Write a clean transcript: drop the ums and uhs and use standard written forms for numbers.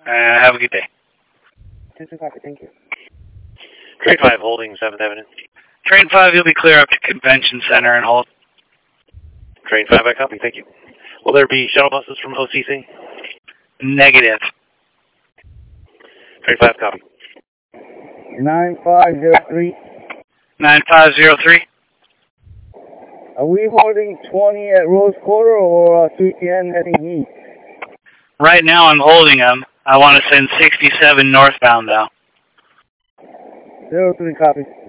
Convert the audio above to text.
Have a good day. 10-2 copy, thank you. Train 5 holding 7th Avenue. Train 5, you'll be clear up to Convention Center and hold. Train 5, I copy, thank you. Will there be shuttle buses from OCC? Negative. Train 5, copy. 9503. 9503. Are we holding 20 at Rose Quarter or 310 heading east? Right now I'm holding them. I want to send 67 northbound though. 03 copy.